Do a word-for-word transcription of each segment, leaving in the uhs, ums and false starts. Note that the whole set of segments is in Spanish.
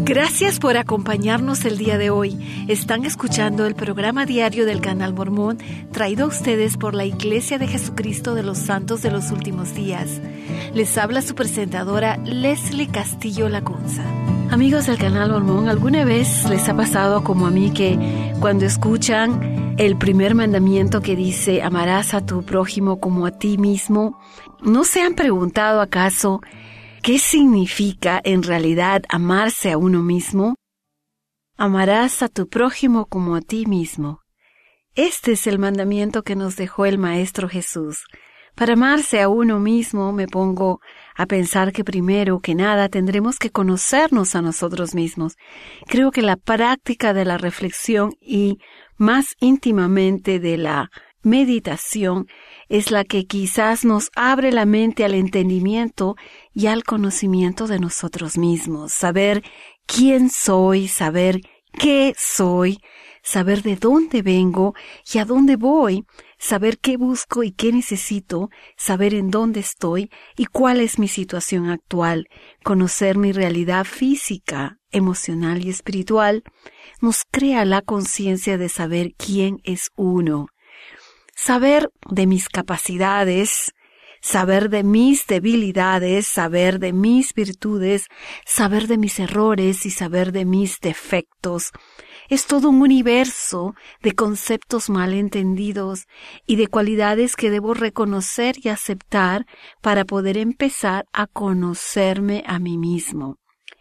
Gracias por acompañarnos el día de hoy. Están escuchando el programa diario del Canal Mormón, traído a ustedes por la Iglesia de Jesucristo de los Santos de los Últimos Días. Les habla su presentadora Leslie Castillo Lacunza. Amigos del Canal Mormón, ¿alguna vez les ha pasado como a mí que cuando escuchan el primer mandamiento que dice amarás a tu prójimo como a ti mismo, no se han preguntado acaso qué significa en realidad amarse a uno mismo? Amarás a tu prójimo como a ti mismo. Este es el mandamiento que nos dejó el Maestro Jesús. Para amarse a uno mismo me pongo a pensar que primero que nada tendremos que conocernos a nosotros mismos. Creo que la práctica de la reflexión y más íntimamente de la meditación es la que quizás nos abre la mente al entendimiento y al conocimiento de nosotros mismos. Saber quién soy, saber qué soy, saber de dónde vengo y a dónde voy, saber qué busco y qué necesito, saber en dónde estoy y cuál es mi situación actual, conocer mi realidad física, emocional y espiritual, nos crea la conciencia de saber quién es uno. Saber de mis capacidades, saber de mis debilidades, saber de mis virtudes, saber de mis errores y saber de mis defectos. Es todo un universo de conceptos mal entendidos y de cualidades que debo reconocer y aceptar para poder empezar a conocerme a mí mismo.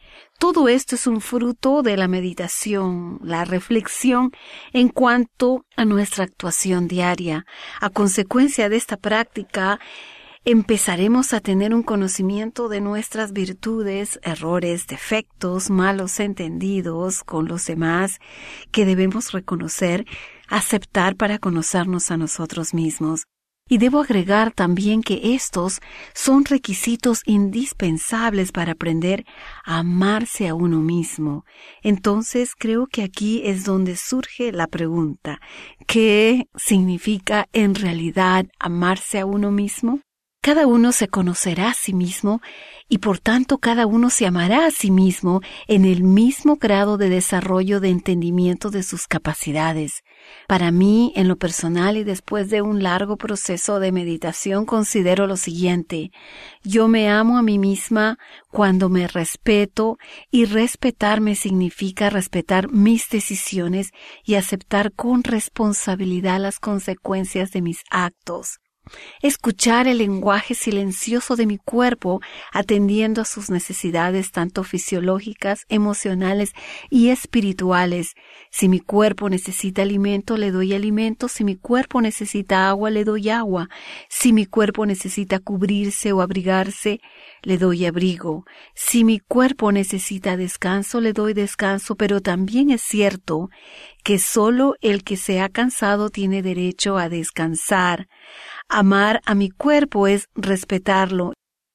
Todo esto es un fruto de la meditación, la reflexión en cuanto a nuestra actuación diaria. A consecuencia de esta práctica, empezaremos a tener un conocimiento de nuestras virtudes, errores, defectos, malos entendidos con los demás que debemos reconocer, aceptar para conocernos a nosotros mismos. Y debo agregar también que estos son requisitos indispensables para aprender a amarse a uno mismo. Entonces creo que aquí es donde surge la pregunta: ¿qué significa en realidad amarse a uno mismo? Cada uno se conocerá a sí mismo y por tanto cada uno se amará a sí mismo en el mismo grado de desarrollo de entendimiento de sus capacidades. Para mí, en lo personal y después de un largo proceso de meditación, considero lo siguiente: yo me amo a mí misma cuando me respeto, y respetarme significa respetar mis decisiones y aceptar con responsabilidad las consecuencias de mis actos. Escuchar el lenguaje silencioso de mi cuerpo, atendiendo a sus necesidades tanto fisiológicas, emocionales y espirituales. Si mi cuerpo necesita alimento, le doy alimento. Si mi cuerpo necesita agua, le doy agua. Si mi cuerpo necesita cubrirse o abrigarse, le doy abrigo. Si mi cuerpo necesita descanso, le doy descanso. Pero también es cierto que solo el que se ha cansado tiene derecho a descansar. Amar a mi cuerpo es respetarlo.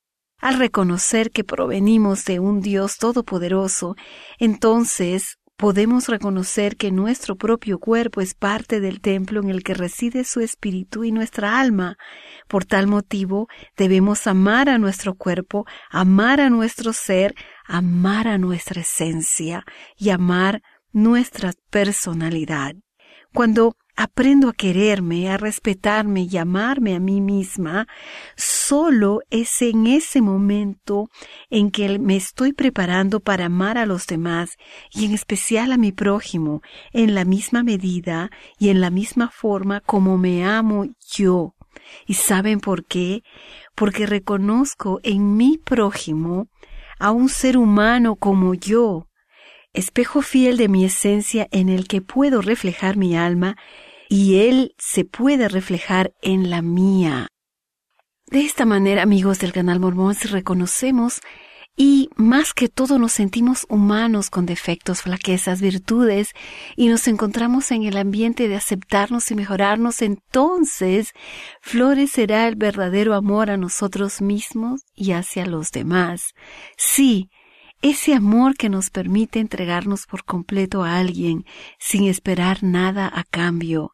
Al reconocer que provenimos de un Dios todopoderoso, entonces podemos reconocer que nuestro propio cuerpo es parte del templo en el que reside su espíritu y nuestra alma. Por tal motivo, debemos amar a nuestro cuerpo, amar a nuestro ser, amar a nuestra esencia y amar nuestra personalidad. Cuando aprendo a quererme, a respetarme y amarme a mí misma, solo es en ese momento en que me estoy preparando para amar a los demás y en especial a mi prójimo en la misma medida y en la misma forma como me amo yo. ¿Y saben por qué? Porque reconozco en mi prójimo a un ser humano como yo, espejo fiel de mi esencia en el que puedo reflejar mi alma y él se puede reflejar en la mía. De esta manera, amigos del Canal Mormón, si reconocemos y más que todo nos sentimos humanos con defectos, flaquezas, virtudes y nos encontramos en el ambiente de aceptarnos y mejorarnos, entonces florecerá el verdadero amor a nosotros mismos y hacia los demás. Sí, ese amor que nos permite entregarnos por completo a alguien sin esperar nada a cambio.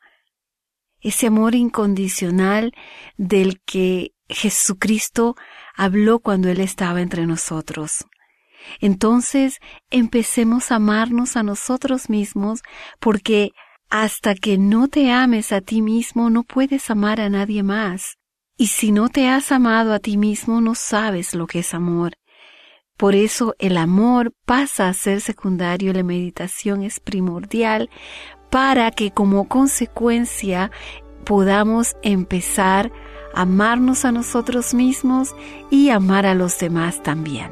Ese amor incondicional del que Jesucristo habló cuando Él estaba entre nosotros. Entonces, empecemos a amarnos a nosotros mismos, porque hasta que no te ames a ti mismo, no puedes amar a nadie más. Y si no te has amado a ti mismo, no sabes lo que es amor. Por eso el amor pasa a ser secundario y la meditación es primordial para que como consecuencia podamos empezar a amarnos a nosotros mismos y amar a los demás también.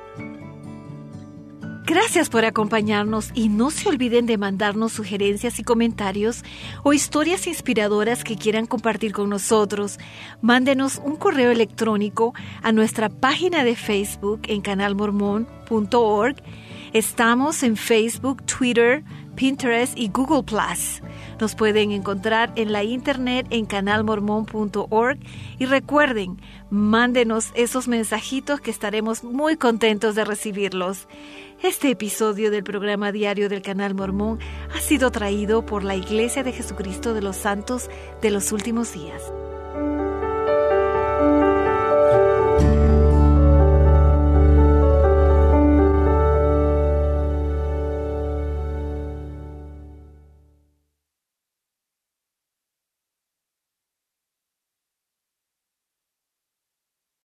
Gracias por acompañarnos y no se olviden de mandarnos sugerencias y comentarios o historias inspiradoras que quieran compartir con nosotros. Mándenos un correo electrónico a nuestra página de Facebook en canal mormón punto org. Estamos en Facebook, Twitter, Pinterest y Google plus. Nos pueden encontrar en la internet en canal mormón punto org y recuerden, mándenos esos mensajitos que estaremos muy contentos de recibirlos. Este episodio del programa diario del Canal Mormón ha sido traído por la Iglesia de Jesucristo de los Santos de los Últimos Días.